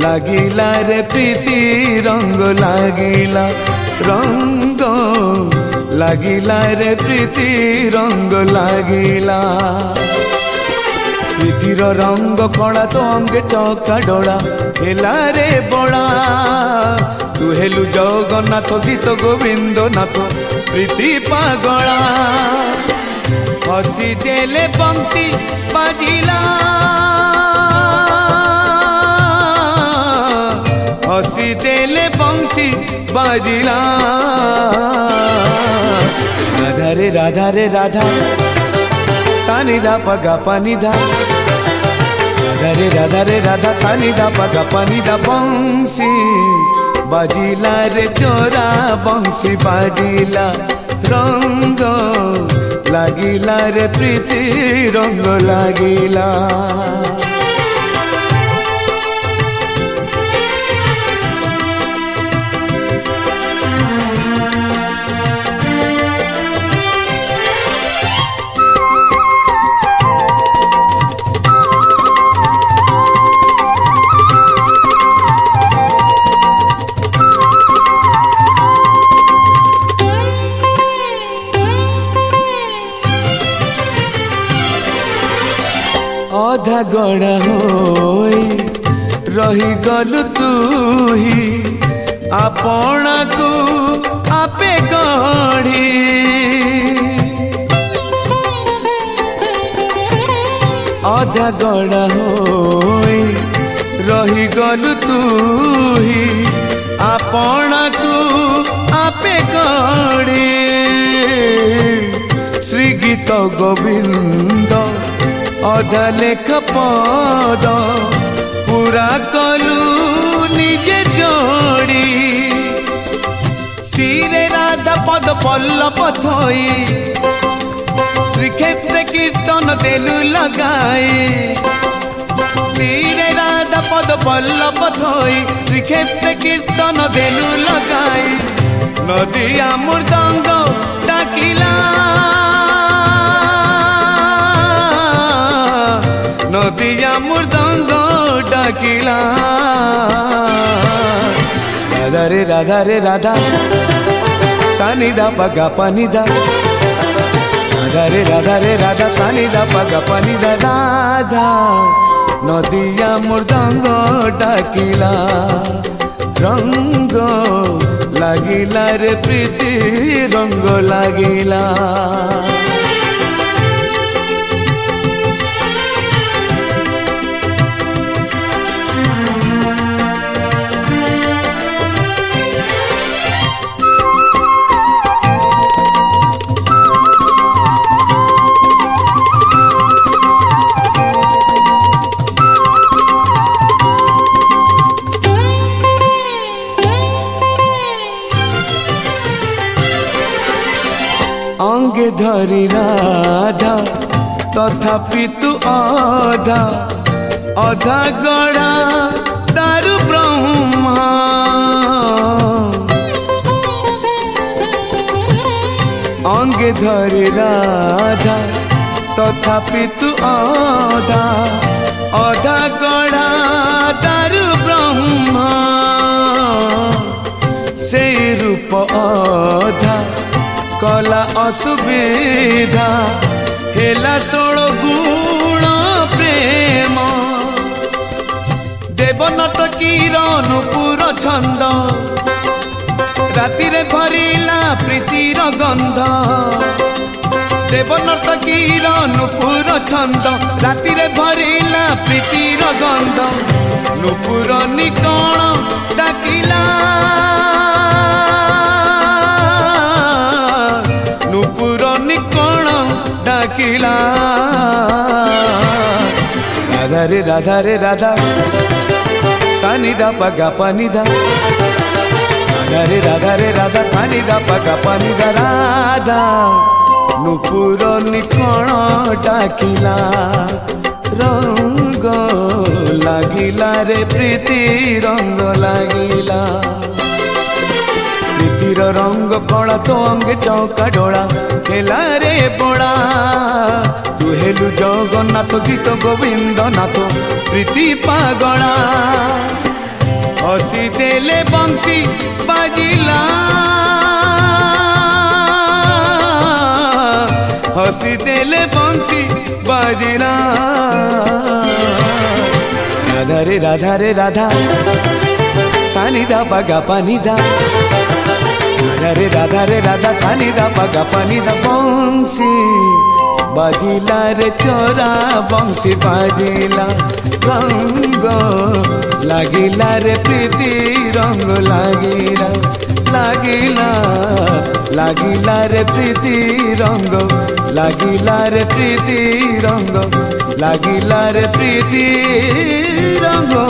लागिला रे प्रीति रंग लागिला रंग लागिला रे प्रीति रंग लागिला प्रीतिर रंग कणा तो अंगे चौका डोला हेला रे बड़ा तू हेलु जगन्नाथ गीत गोविंद नाथ प्रीति पागला हसी देले बंसी बाजिला हसी देले बंसी बाजिला राधा रे राधा सानी धा पगा पानी धा राधा रे राधा सानी धा पगा पानी धा बंसी बाजिला रे चोरा बंसी बाजिला रंग लागिला रे प्रीति रंग लागिला अधा गड़ा होई रही गलु तू ही आपना को आपे गढ़ी अधा गड़ा होई रही गलु तू ही आपना को आपे गढ़ी श्री गीत गोविंद अधा लेख पद पूरा कलु निजे जोड़ी सिरे राधा पद पल्लव थई श्रीक्षेत्र कीर्तन देलु लगाए सिरे राधा पद पल्लव थई श्रीक्षेत्र कीर्तन देलु लगाए नदिया मृदंग डाकिला नदिया मृदंग डाकिला राधा रे राधा सानी धा पगा पानी धा राधा रे राधा सानी धा पगा पानी धा राधा नदिया मृदंग डाकिला रंग लागिला रे प्रीति रंग लागिला अंगे धरी राधा तथापि तू अधा अधा गड़ा दारु ब्रह्मा अंगे धरी राधा तथापि तू अधा अधा गड़ा दारु ब्रह्मा से रूप अधा कला असुविधा हेला 16 गुण प्रेम देवनत किरण पुर छंद राति रे भरिला प्रीतिर गंध देवनत किरण पुर छंद राति रे भरिला प्रीतिर गंध नुपुर निकण डाकिला नुपुर निकण डाकिला राधा रे राधा सानी धा पगा पानी धा राधा रे राधा सानी धा पगा पानी धा राधा नुपुर निकण डाकिला रंग लागिला रे प्रीति रंग लागिला प्रीतिर रंग कणा तो अंगे चौका डोला हेला रे बड़ा तू हेलु जगन्नाथ गीत गोविंद नाथ प्रीति पागला बंसी बाजिला हसी देले बंसी बाजिला राधा रे राधा रे राधा सानिदा पगा पानिदा राधा रे राधा सानिदा पगा पानिदा बंसी बाजिला रे चोरा बंसी बाजिला रंग लागिला रे प्रीति रंग लागिला लागिला लागिला रे प्रीति रंग लागिला रे प्रीति रंग लागिला रे प्रीति रंग